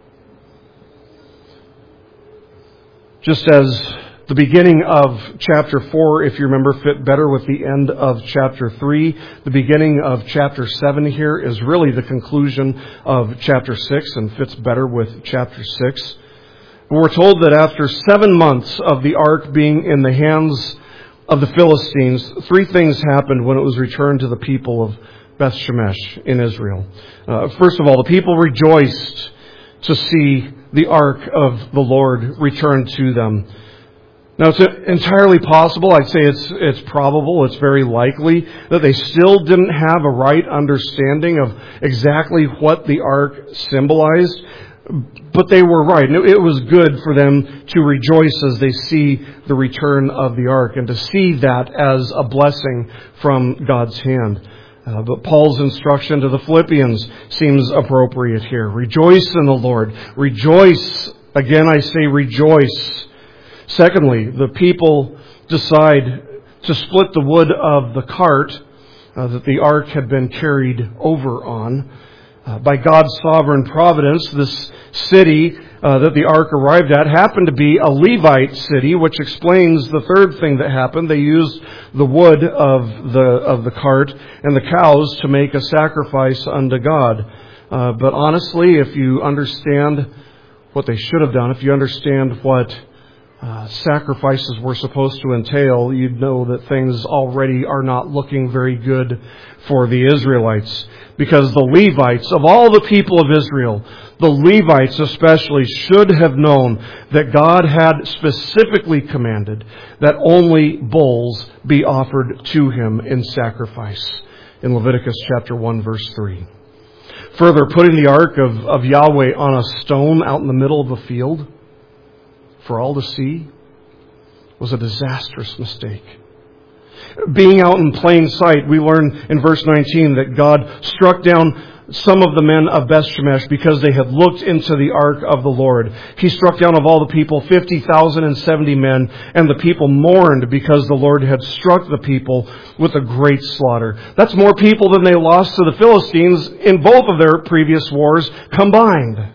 [SPEAKER 1] Just as the beginning of chapter 4, if you remember, fit better with the end of chapter 3. The beginning of chapter 7 here is really the conclusion of chapter 6 and fits better with chapter 6. We're told that after 7 months of the ark being in the hands of the Philistines, 3 things happened when it was returned to the people of Beth Shemesh in Israel. First of all, the people rejoiced to see the ark of the Lord returned to them. Now, it's entirely possible, I'd say it's probable, it's very likely, that they still didn't have a right understanding of exactly what the ark symbolized, but they were right. It was good for them to rejoice as they see the return of the ark and to see that as a blessing from God's hand. But Paul's instruction to the Philippians seems appropriate here. Rejoice in the Lord. Rejoice. Again, I say rejoice. Secondly, the people decide to split the wood of the cart that the ark had been carried over on. By God's sovereign providence, this city that the ark arrived at happened to be a Levite city, which explains the third thing that happened. They used the wood of the cart and the cows to make a sacrifice unto God. But honestly, if you understand what they should have done, if you understand what sacrifices were supposed to entail, you'd know that things already are not looking very good for the Israelites. Because the Levites, of all the people of Israel, the Levites especially should have known that God had specifically commanded that only bulls be offered to Him in sacrifice. In Leviticus chapter 1, verse 3. Further, putting the ark of Yahweh on a stone out in the middle of a field for all to see was a disastrous mistake. Being out in plain sight, we learn in verse 19 that God struck down some of the men of Beth-Shemesh because they had looked into the ark of the Lord. He struck down of all the people 50,070 men, and the people mourned because the Lord had struck the people with a great slaughter. That's more people than they lost to the Philistines in both of their previous wars combined.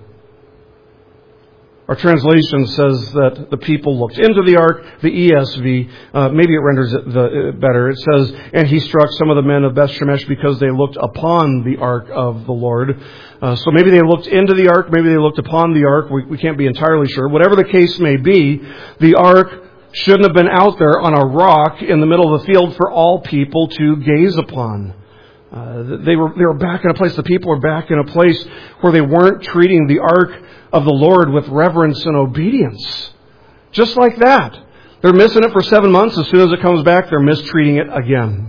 [SPEAKER 1] Our translation says that the people looked into the ark. The ESV, maybe it renders it better. It says, and he struck some of the men of Beth-Shemesh because they looked upon the ark of the Lord. So maybe they looked into the ark, maybe they looked upon the ark. We can't be entirely sure. Whatever the case may be, the ark shouldn't have been out there on a rock in the middle of the field for all people to gaze upon. They were back in a place, the people were back in a place where they weren't treating the ark of the Lord with reverence and obedience. Just like that. They're missing it for 7 months. As soon as it comes back, they're mistreating it again.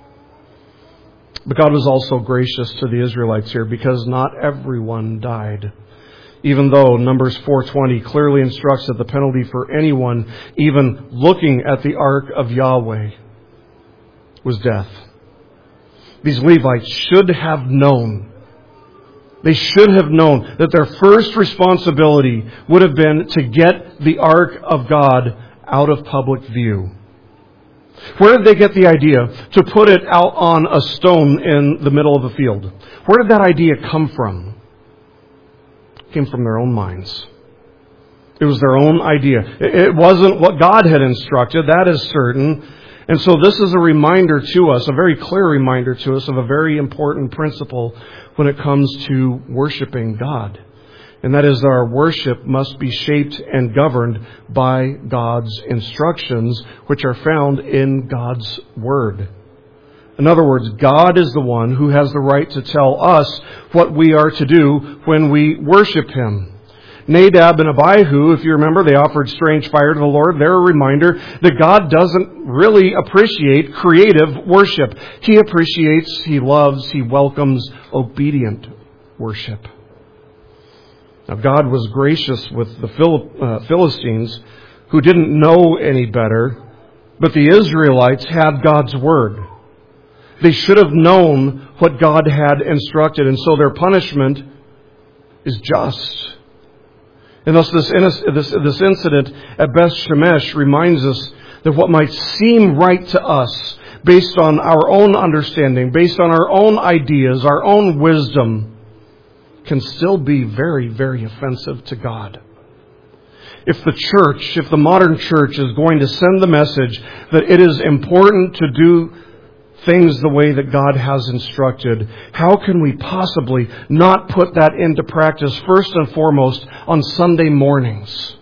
[SPEAKER 1] But God was also gracious to the Israelites here because not everyone died. Even though Numbers 4:20 clearly instructs that the penalty for anyone even looking at the ark of Yahweh was death. These Levites should have known. They should have known that their first responsibility would have been to get the ark of God out of public view. Where did they get the idea to put it out on a stone in the middle of a field? Where did that idea come from? It came from their own minds. It was their own idea. It wasn't what God had instructed, that is certain. And so this is a reminder to us, a very clear reminder to us of a very important principle when it comes to worshiping God. And that is that our worship must be shaped and governed by God's instructions, which are found in God's Word. In other words, God is the one who has the right to tell us what we are to do when we worship Him. Nadab and Abihu, if you remember, they offered strange fire to the Lord. They're a reminder that God doesn't really appreciate creative worship. He appreciates, He loves, He welcomes obedient worship. Now, God was gracious with the Philistines who didn't know any better, but the Israelites had God's Word. They should have known what God had instructed, and so their punishment is just. And thus this incident at Beth-Shemesh reminds us that what might seem right to us, based on our own understanding, based on our own ideas, our own wisdom, can still be very, very offensive to God. If the modern church is going to send the message that it is important to do things the way that God has instructed, how can we possibly not put that into practice first and foremost on Sunday mornings?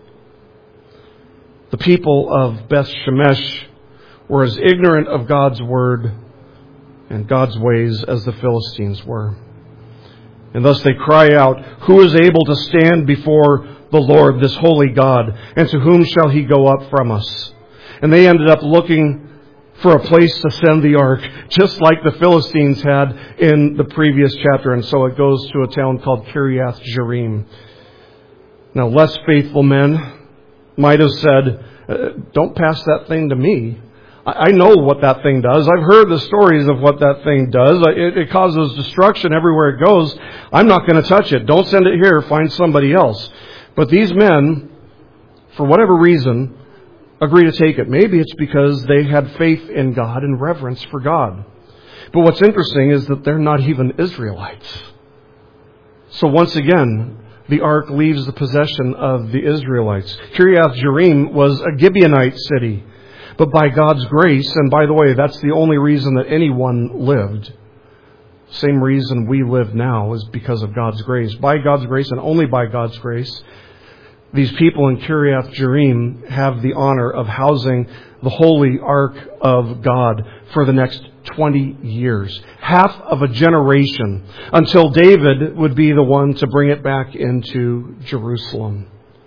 [SPEAKER 1] The people of Beth-Shemesh were as ignorant of God's Word and God's ways as the Philistines were. And thus they cry out, "Who is able to stand before the Lord, this holy God? And to whom shall He go up from us?" And they ended up looking for a place to send the ark, just like the Philistines had in the previous chapter. And so it goes to a town called Kiriath Jearim. Now, less faithful men might have said, "Don't pass that thing to me. I know what that thing does. I've heard the stories of what that thing does. It causes destruction everywhere it goes. I'm not going to touch it. Don't send it here. Find somebody else." But these men, for whatever reason, agree to take it. Maybe it's because they had faith in God and reverence for God. But what's interesting is that they're not even Israelites. So once again, the ark leaves the possession of the Israelites. Kiriath Jearim was a Gibeonite city. But by God's grace, and by the way, that's the only reason that anyone lived. Same reason we live now is because of God's grace. By God's grace and only by God's grace, these people in Kiriath Jearim have the honor of housing the holy ark of God for the next 20 years. Half of a generation until David would be the one to bring it back into Jerusalem.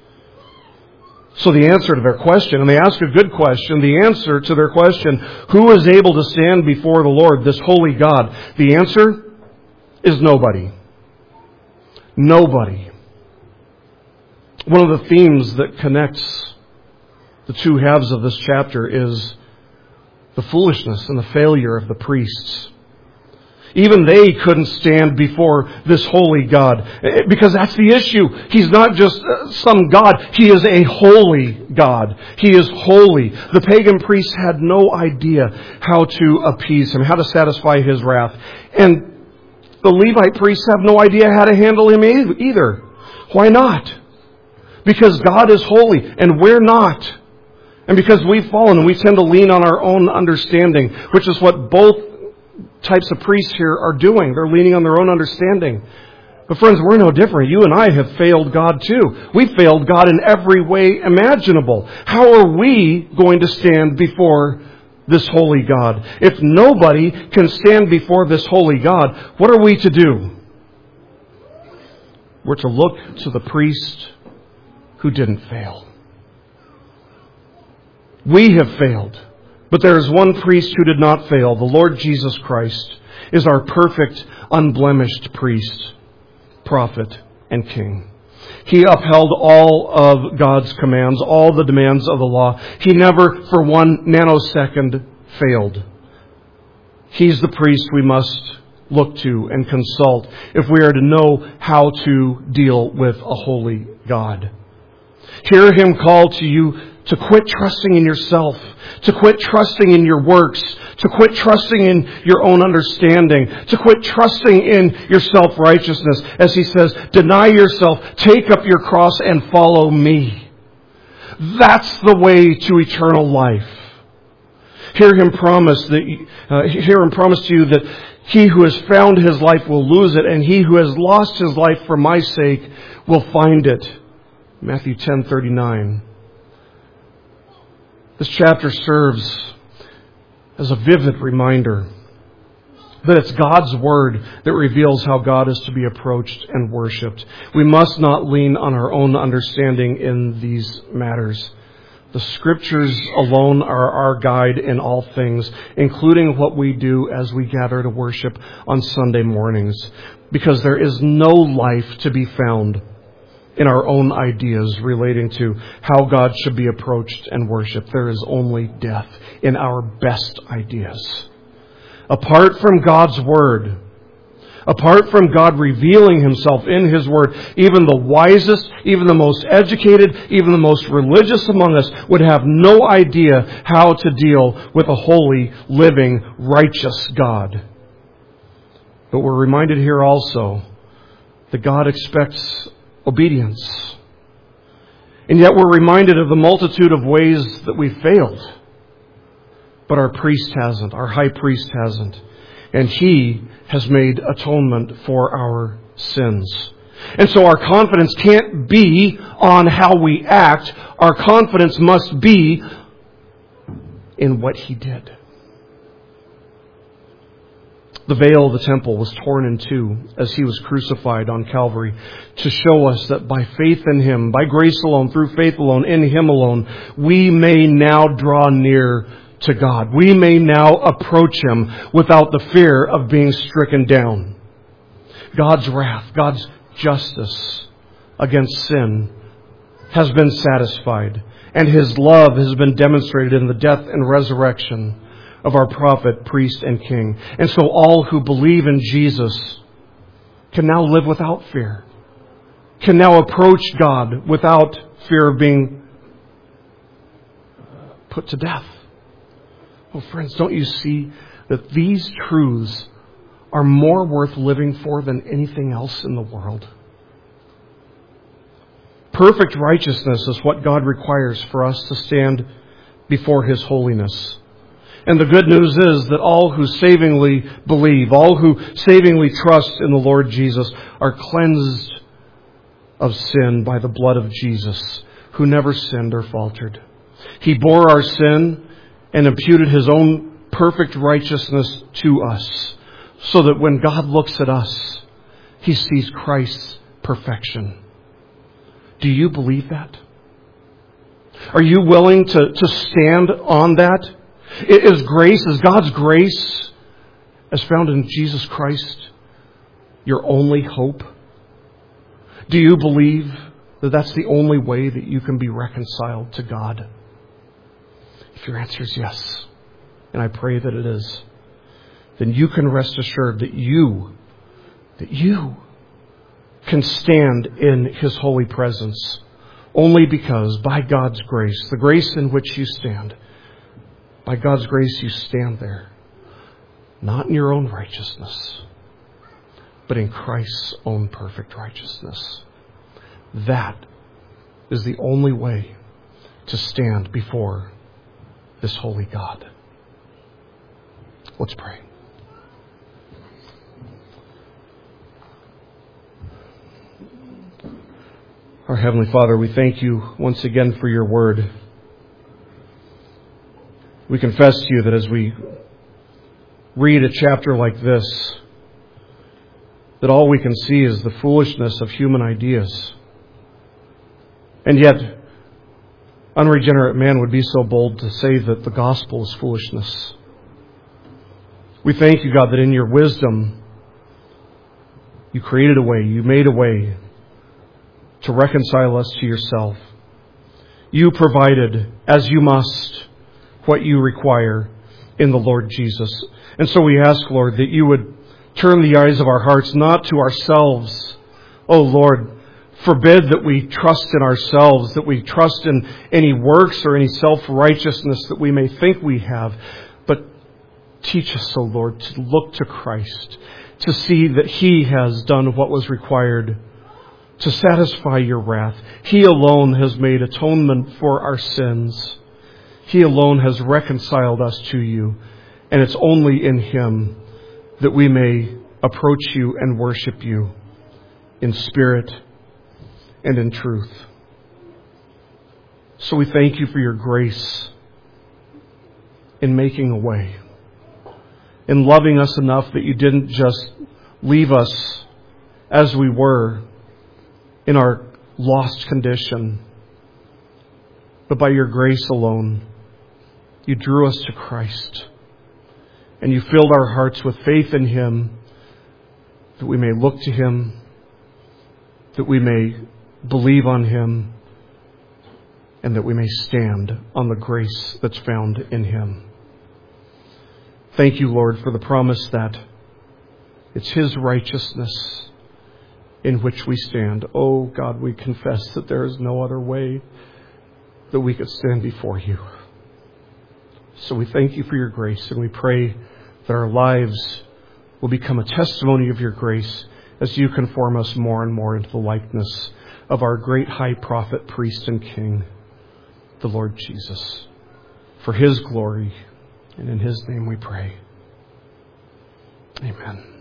[SPEAKER 1] So the answer to their question, and they ask a good question, the answer to their question, who is able to stand before the Lord, this holy God? The answer is nobody. Nobody. One of the themes that connects the two halves of this chapter is the foolishness and the failure of the priests. Even they couldn't stand before this holy God, because that's the issue. He's not just some God. He is a holy God. He is holy. The pagan priests had no idea how to appease Him, how to satisfy His wrath. And the Levite priests have no idea how to handle Him either. Why not? Because God is holy and we're not. And because we've fallen, we tend to lean on our own understanding, which is what both types of priests here are doing. They're leaning on their own understanding. But friends, we're no different. You and I have failed God too. We failed God in every way imaginable. How are we going to stand before this holy God? If nobody can stand before this holy God, what are we to do? We're to look to the priest who didn't fail. We have failed. But there is one priest who did not fail. The Lord Jesus Christ is our perfect, unblemished priest, prophet, and king. He upheld all of God's commands, all the demands of the law. He never for 1 nanosecond failed. He's the priest we must look to and consult if we are to know how to deal with a holy God. Hear Him call to you to quit trusting in yourself, to quit trusting in your works, to quit trusting in your own understanding, to quit trusting in your self-righteousness. As He says, deny yourself, take up your cross and follow me. That's the way to eternal life. Hear Him promise to you that he who has found his life will lose it, and he who has lost his life for my sake will find it. Matthew 10:39. This chapter serves as a vivid reminder that it's God's Word that reveals how God is to be approached and worshipped. We must not lean on our own understanding in these matters. The Scriptures alone are our guide in all things, including what we do as we gather to worship on Sunday mornings, because there is no life to be found in our own ideas relating to how God should be approached and worshipped. There is only death in our best ideas. Apart from God's Word, apart from God revealing Himself in His Word, even the wisest, even the most educated, even the most religious among us would have no idea how to deal with a holy, living, righteous God. But we're reminded here also that God expects obedience. And yet we're reminded of the multitude of ways that we failed. But our priest hasn't. Our high priest hasn't. And He has made atonement for our sins. And so our confidence can't be on how we act. Our confidence must be in what He did. The veil of the temple was torn in two as He was crucified on Calvary to show us that by faith in Him, by grace alone, through faith alone, in Him alone, we may now draw near to God. We may now approach Him without the fear of being stricken down. God's wrath, God's justice against sin has been satisfied, and His love has been demonstrated in the death and resurrection of our prophet, priest, and king. And so all who believe in Jesus can now live without fear, can now approach God without fear of being put to death. Oh, friends, don't you see that these truths are more worth living for than anything else in the world? Perfect righteousness is what God requires for us to stand before His holiness. And the good news is that all who savingly believe, all who savingly trust in the Lord Jesus are cleansed of sin by the blood of Jesus, who never sinned or faltered. He bore our sin and imputed His own perfect righteousness to us, so that when God looks at us, He sees Christ's perfection. Do you believe that? Are you willing to stand on that? Is God's grace, as found in Jesus Christ, your only hope? Do you believe that that's the only way that you can be reconciled to God? If your answer is yes, and I pray that it is, then you can rest assured that you can stand in His holy presence only because, by God's grace, the grace in which you stand, by God's grace you stand there, not in your own righteousness, but in Christ's own perfect righteousness. That is the only way to stand before this holy God. Let's pray. Our Heavenly Father, we thank you once again for your word. We confess to you that as we read a chapter like this, that all we can see is the foolishness of human ideas. And yet, unregenerate man would be so bold to say that the gospel is foolishness. We thank you, God, that in your wisdom, you created a way, you made a way to reconcile us to yourself. You provided, as you must, what you require in the Lord Jesus. And so we ask, Lord, that you would turn the eyes of our hearts not to ourselves. Oh, Lord, forbid that we trust in ourselves, that we trust in any works or any self-righteousness that we may think we have. But teach us, oh Lord, to look to Christ, to see that He has done what was required to satisfy your wrath. He alone has made atonement for our sins. He alone has reconciled us to you. And it's only in Him that we may approach you and worship you in spirit and in truth. So we thank you for your grace in making a way, in loving us enough that you didn't just leave us as we were in our lost condition, but by your grace alone, you drew us to Christ, and you filled our hearts with faith in Him, that we may look to Him, that we may believe on Him, and that we may stand on the grace that's found in Him. Thank you, Lord, for the promise that it's His righteousness in which we stand. Oh, God, we confess that there is no other way that we could stand before you. So we thank you for your grace, and we pray that our lives will become a testimony of your grace as you conform us more and more into the likeness of our great high prophet, priest, and king, the Lord Jesus. For His glory, and in His name we pray. Amen.